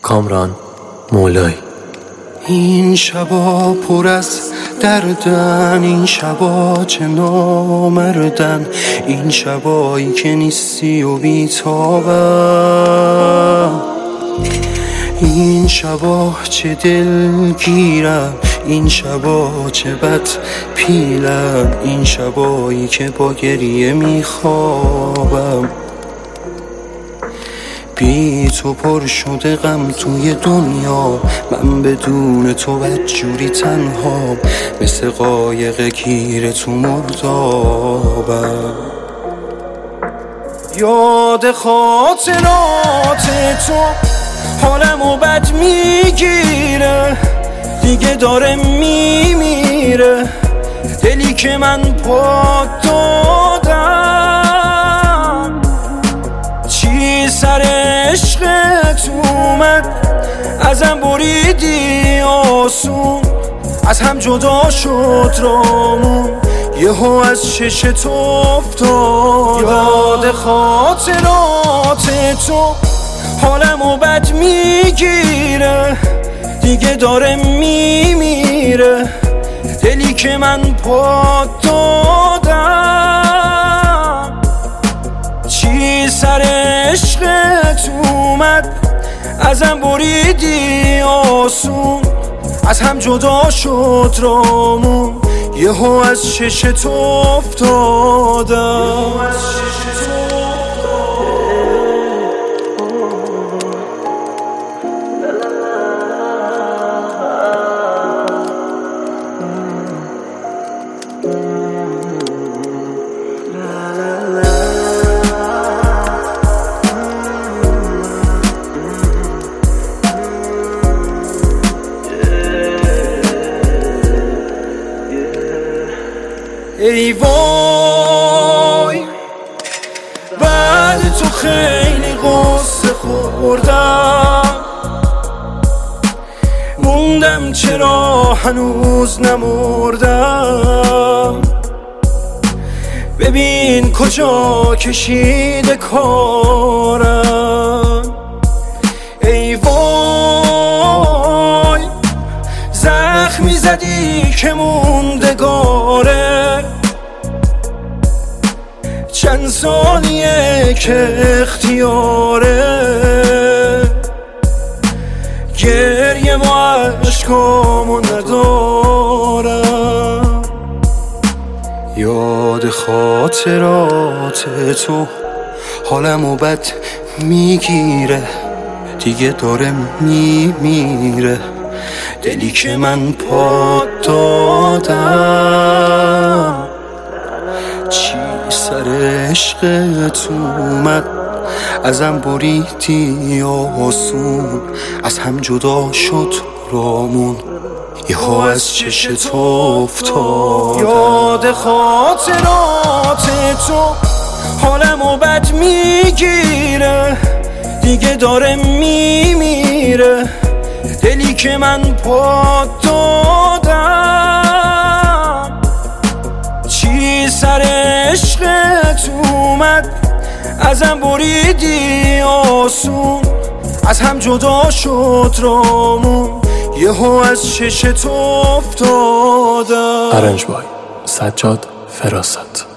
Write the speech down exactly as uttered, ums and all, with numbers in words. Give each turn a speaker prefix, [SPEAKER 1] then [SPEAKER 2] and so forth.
[SPEAKER 1] کامران مولایی.
[SPEAKER 2] این شبا پر از دردن، این شبا چه نامردن، این شبایی که نیستی و بیتابم، این شبا چه دلگیرم، این شبا چه بد پیلم، این شبایی که با گریه میخوابم. بی تو پر شده غم توی دنیا، من بدون تو بدجوری تنها، مثل قایق گیر تو مردابم. یاد خاطرات تو حالمو بد میگیره، دیگه داره میمیره دلی که من پاک دادم. چی سر عشقت اومد ازم بریدی آسون، از هم جدا شد رامون، یهو از چشت افتادم. یاد خاطرات تو حالمو بد میگیره، دیگه داره میمیره دلی که من پاک دادم. چی سر عشقت اومد ازم بریدی آسون، از هم جدا شد رامون، یهو از چشت افتادم. ای وای بعد تو خیلی غصه خوردم، موندم چرا هنوز نمردم. ببین کجا کشیده کارم. ای وای زخمی زدی که موندگاره، چند ثانیه که اختیاره، گریه و عشقامو ندارم. یاد خاطرات تو حالمو بد میگیره، دیگه داره میمیره دلی که من پاک دادم. چی سر عشقت اومد ازم بریدی آسون، از هم جدا شد رامون، یهو از چشت افتادم. یاد خاطرات تو حالمو بد میگیره، دیگه داره میمیره دلی که من پاک دادم. چی سر عشقت اومد ازم بریدی آسون، از هم جدا شد رامون، یهو از چشت افتادم.
[SPEAKER 1] ارنج بای سجاد فراست.